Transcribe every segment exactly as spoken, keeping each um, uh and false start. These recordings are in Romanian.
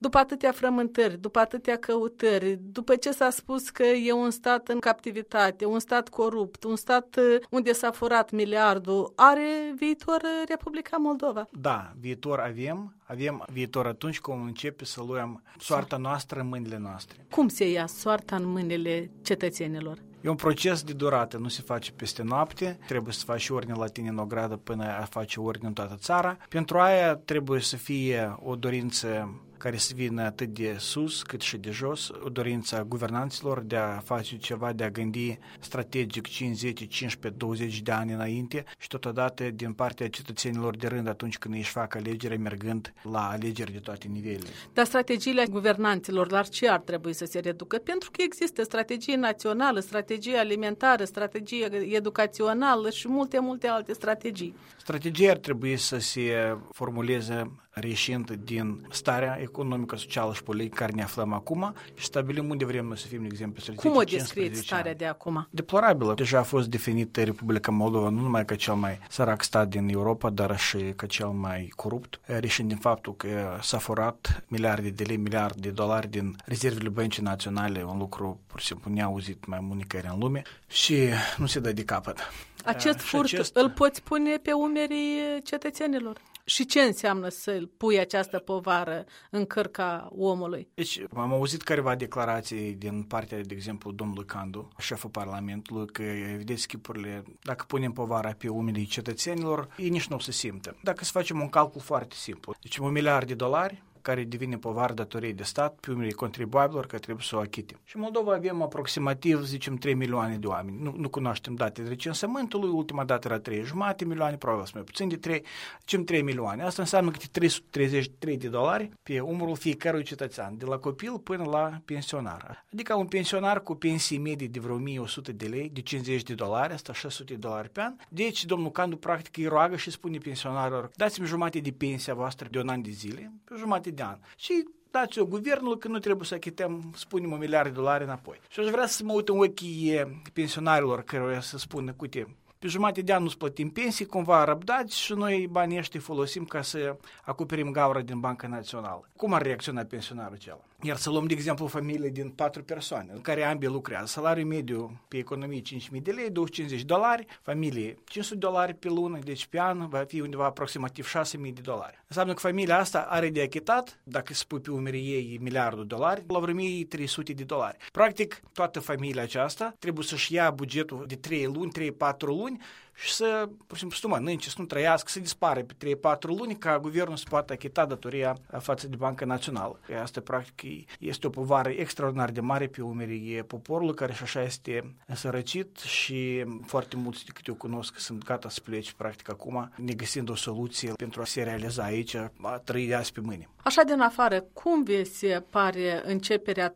După atâtea frământări, după atâtea căutări, după ce s-a spus că e un stat în captivitate, un stat corupt, un stat unde s-a furat miliardul, are viitor Republica Moldova? Da, viitor avem. Avem viitor atunci când începe să luăm soarta noastră în mâinile noastre. Cum se ia soarta în mâinile cetățenilor? E un proces de durată, nu se face peste noapte, trebuie să faci ordine la tine în ogradă până a face ordine în toată țara. Pentru aia trebuie să fie o dorință care să vină atât de sus cât și de jos, o dorință a guvernanților de a face ceva, de a gândi strategic cinci, zece, cincisprezece, douăzeci de ani înainte și totodată din partea cetățenilor de rând atunci când își fac alegeri mergând la alegeri de toate nivelele. Dar strategiile guvernanților, la ce ar trebui să se reducă? Pentru că există strategie națională, strategie alimentară, strategie educațională și multe, multe alte strategii. Strategia ar trebui să se formuleze reșind din starea economică, socială și politică care ne aflăm acum și stabilim unde vrem noi să fim, de exemplu, strategic. Cum o descrieți starea de acum? Deplorabilă. Deja a fost definită Republica Moldova nu numai ca cel mai sărac stat din Europa, dar și ca cel mai corupt, reșind din faptul că s-a furat miliarde de lei, miliarde de dolari din rezervele băncii naționale, un lucru pur și simplu neauzit mai mult nicăieri în lume și nu se dă de capăt. Acest furt acest... îl poți pune pe umerii cetățenilor? Și ce înseamnă să pui această povară în cărca omului? Deci, am auzit careva declarații din partea, de exemplu, domnului Candu, șeful Parlamentului, că, vedeți, schipurile, dacă punem povara pe umerii cetățenilor, ei nici nu o să simtă. Dacă să facem un calcul foarte simplu, deci un miliard de dolari, care devine povară datoriei de stat pe umerii contribuabililor care trebuie să o achite. Și în Moldova avem aproximativ, zicem, trei milioane de oameni. Nu, nu cunoaștem date de recensământului, ultima dată era trei jumate milioane, probabil mai puțin de trei, zicem trei milioane. Asta înseamnă că trei sute treizeci și trei de dolari pe umărul fiecărui cetățean, de la copil până la pensionar. Adică un pensionar cu pensii medii de vreo o mie o sută de lei, de cincizeci de dolari, asta șase sute de dolari pe an. Deci, domnul Candu, practic, îi roagă și spune pensionarilor, dați-mi jumate de pensia voastră de un an de zile, pe jumate de an. Și dați-o guvernul că nu trebuie să achităm, spunem, un miliard de dolari înapoi. Și aș vrea să mă uit în ochii pensionarilor care să spună, uite, pe jumate de an nu-ți plătim pensii, cumva răbdați și noi banii ăștia folosim ca să acoperim gaura din Banca Națională. Cum ar reacționa pensionarul acela? Iar să luăm, de exemplu, o familie din patru persoane, în care ambii lucrează. Salariul mediu pe economie cinci mii de lei, două sute cincizeci de dolari, familie cinci sute de dolari pe lună, deci pe an va fi undeva aproximativ șase mii de dolari. Înseamnă că familia asta are de achitat, dacă spui pe umerii ei miliardul de dolari, la vreo o mie trei sute de dolari. Practic, toată familia aceasta trebuie să-și ia bugetul de trei luni, trei patru luni și să, pur și simplu, să nu mănânce, să nu trăiască, să dispare pe trei patru luni ca guvernul să poată achita datoria față de Banca Națională. Asta, practic, este o povară extraordinar de mare pe umerii poporului, care și așa este sărăcit și foarte mulți de câte eu cunosc sunt gata să plece, practic, acum, negăsind o soluție pentru a se realiza aici, a trăi azi pe mâine. Așa din afară, cum vi se pare începerea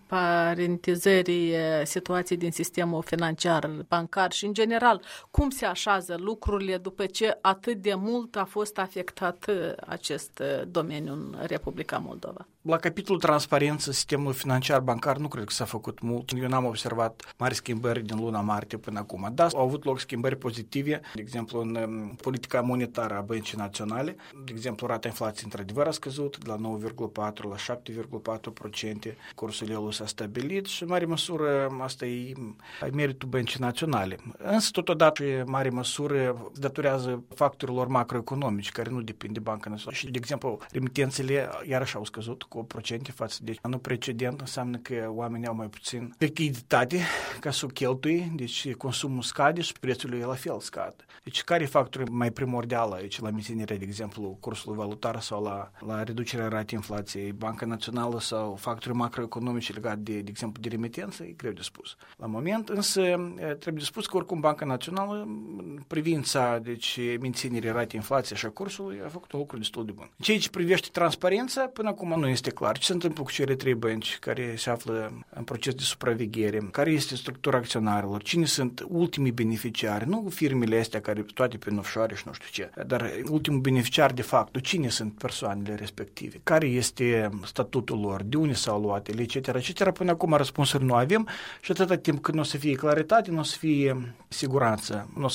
transparentizării situației din sistemul financiar, bancar și, în general, cum se așează lucrurile după ce atât de mult a fost afectat acest domeniu în Republica Moldova? La capitolul transparență, sistemul financiar bancar nu cred că s-a făcut mult. Eu n-am observat mari schimbări din luna martie până acum. Da, au avut loc schimbări pozitive, de exemplu în politica monetară a Băncii Naționale. De exemplu, rata inflației într-adevăr a scăzut de la nouă virgulă patru la șapte virgulă patru la sută. Cursul leu s-a stabilit și în mare măsură asta e meritul Băncii Naționale. Însă totodată în mare măsură datorează factorilor macroeconomici care nu depind de Banca Națională. Și, de exemplu, remitențele iarăși au scăzut cu procente față de anul precedent, înseamnă că oamenii au mai puțin lichiditate ca să o cheltui, deci consumul scade și prețul la fel scade. Deci care e factorul mai primordial aici la menținerea, de exemplu, cursului valutar sau la, la reducerea ratei inflației? Banca Națională sau factorii macroeconomici legate de, de exemplu, de remitență? E greu de spus. La moment, însă, trebuie de spus că oricum Banca Națională, în privința, deci, menținerea ratei inflației și a cursului, a făcut un lucru destul de bun. Ceea ce privește transparența, până acum nu este clar. Ce se întâmplă cu cele trei bănci care se află în proces de supraveghere? Care este structura acționarilor? Cine sunt ultimii beneficiari? Nu firmele astea care toate pe offshore și nu știu ce, dar ultimul beneficiar de fapt, cine sunt persoanele respective? Care este statutul lor? De unde s-au luat? et cetera et cetera. Până acum răspunsuri nu avem și atâta timp când nu o să fie claritate, nu o să fie siguranță, nu o să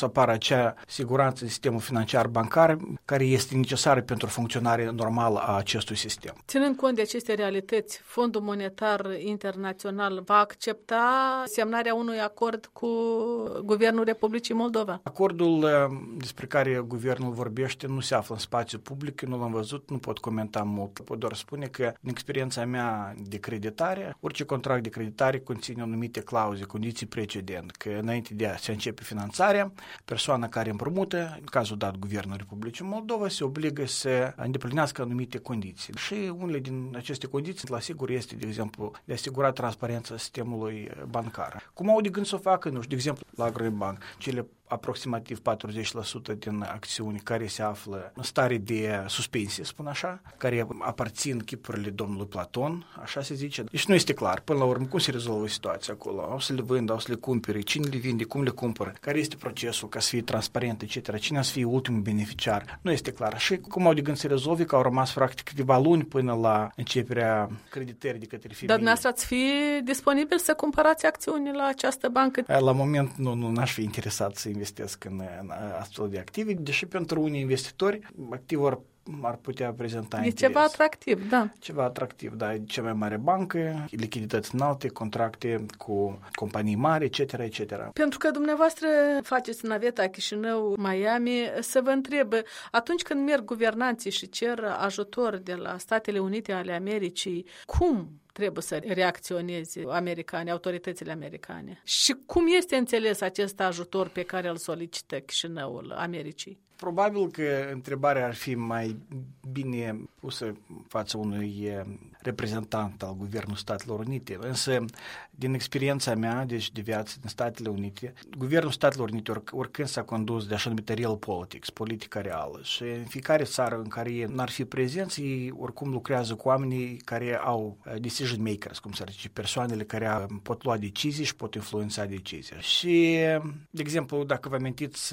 să apară acea siguranță în sistemul financiar bancar care este necesară pentru funcționarea normală a acestui sistem. Ținând cont de aceste realități, Fondul Monetar Internațional va accepta semnarea unui acord cu Guvernul Republicii Moldova? Acordul despre care guvernul vorbește nu se află în spațiu public, nu l-am văzut, nu pot comenta mult. Pot doar spune că, în experiența mea de creditare, orice contract de creditare conține anumite clauze, condiții precedent, că înainte de a se începe finanțarea, persoana care împrumută, în cazul dat Guvernul Republicii Moldova, se obligă să îndeplinească anumite condiții. Și unele din aceste condiții, la sigur, este, de exemplu, de a asigura transparența sistemului bancar. Cum au de gând să o facă, nu știu, de exemplu, la Agrobank, cele aproximativ patruzeci la sută din acțiuni care se află în stare de suspensie, spun așa, care aparțin chipurile domnului Platon, așa se zice. Deci nu este clar, până la urmă, cum se rezolvă situația acolo. Au să le vând, au să le cumpere, cine le vinde, cum le cumpără, care este procesul ca să fie transparent, et cetera. Cine să fie ultimul beneficiar. Nu este clar. Și cum au de gând să rezolve, că au rămas practic câteva luni până la începerea creditării de către F M I. Dar dumneavoastră ați fi disponibil să cumpărați acțiuni la această bancă? La moment nu, nu n-aș fi interesat să investesc în, în astfel de active, deși pentru unii investitori activul ar putea prezenta e interes. Ceva atractiv, da. Ceva atractiv, da. E cea mai mare bancă, lichidități înalte, contracte cu companii mari, et cetera, et cetera. Pentru că dumneavoastră faceți naveta Chișinău-Miami, să vă întreb, atunci când merg guvernanții și cer ajutor de la Statele Unite ale Americii, cum trebuie să reacționeze americani, autoritățile americane? Și cum este înțeles acest ajutor pe care îl solicită Chișinăul Americii? Probabil că întrebarea ar fi mai bine pusă față unui reprezentant al Guvernului Statelor Unite. Însă, din experiența mea, deci de viață din Statele Unite, Guvernul Statelor Unite oricând s-a condus de așa numită real politics, politica reală. Și în fiecare țară în care ei n-ar fi prezenți, ei oricum lucrează cu oamenii care au decision makers, cum se zice, persoanele care pot lua decizii și pot influența decizia. Și, de exemplu, dacă vă amintiți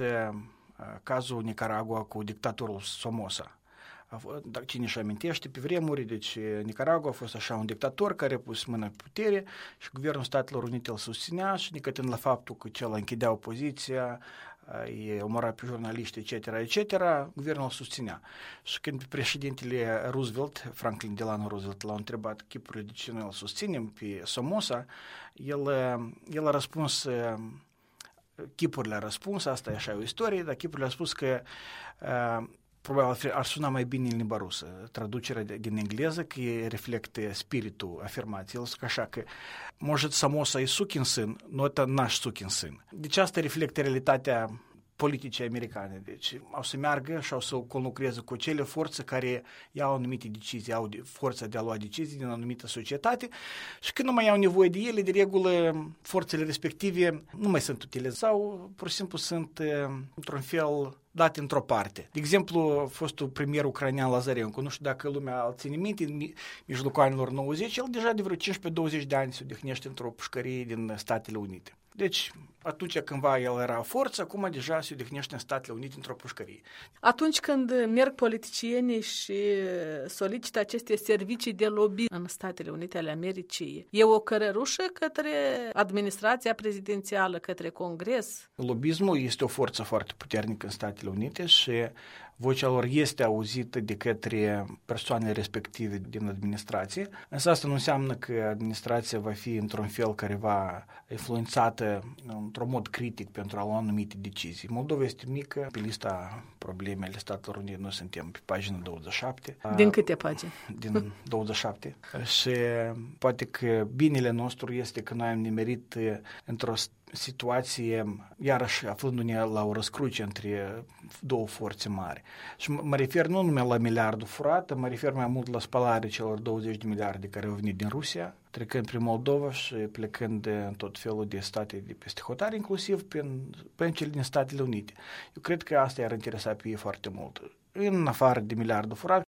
cazul Nicaragua cu dictatorul Somoza. Cine își amintește, pe vremuri, deci Nicaragua a fost așa un dictator care a pus mâna pe putere și Guvernul Statelor Unite îl susținea și nicătând la faptul că cel închidea opoziția, îi omora pe jurnaliști, et cetera, et cetera, guvernul îl susținea. Și când președintele Roosevelt, Franklin Delano Roosevelt, l-a întrebat chipurile de ce noi îl susținem pe Somoza, el, el a răspuns, chipurile a răspuns, asta e așa o istorie, dar chipurile a spus că uh, probabil ar suna mai bine în limba rusă, traducerea din engleză, că reflectă spiritul afirmației. El spune așa că может Somoza e sukин сын, но это наш sukin сын. Deci asta reflectă realitatea politicii americane. Deci au să meargă și au să conlucreze cu cele forțe care iau anumite decizii, au forța de a lua decizii din anumită societate și când nu mai au nevoie de ele, de regulă, forțele respective nu mai sunt utilizate sau, pur și simplu, sunt într-un fel date într-o parte. De exemplu, fostul premier ucrainean Lazarenko, nu știu dacă lumea îl ține minte, în mijlocul anilor nouăzeci, el deja de vreo cincisprezece douăzeci de ani se odihnește într-o pușcărie din Statele Unite. Deci, atunci cândva el era forță, acum deja se odihnește în Statele Unite într-o pușcărie. Atunci când merg politicienii și solicită aceste servicii de lobby în Statele Unite ale Americii, e o cărărușă către administrația prezidențială, către Congres? Lobismul este o forță foarte puternică în Statele Unite și vocea lor este auzită de către persoanele respective din administrație, însă asta nu înseamnă că administrația va fi într-un fel care va influențată într-un mod critic pentru a lua anumite decizii. Moldova este mică, pe lista problemele Statelor Unite noi suntem pe pagina douăzeci și șapte. Din câte pagini? Din douăzeci și șapte. Și poate că binele nostru este că noi am nimerit într-o situație, iarăși aflându-ne la o răscruce între două forțe mari. Și mă refer nu numai la miliardul furat, mă refer mai mult la spălarea celor douăzeci de miliarde care au venit din Rusia, trecând prin Moldova și plecând în tot felul de state de peste hotare, inclusiv prin, prin cele din Statele Unite. Eu cred că asta i-ar interesa pe ei foarte mult. În afară de miliardul furat,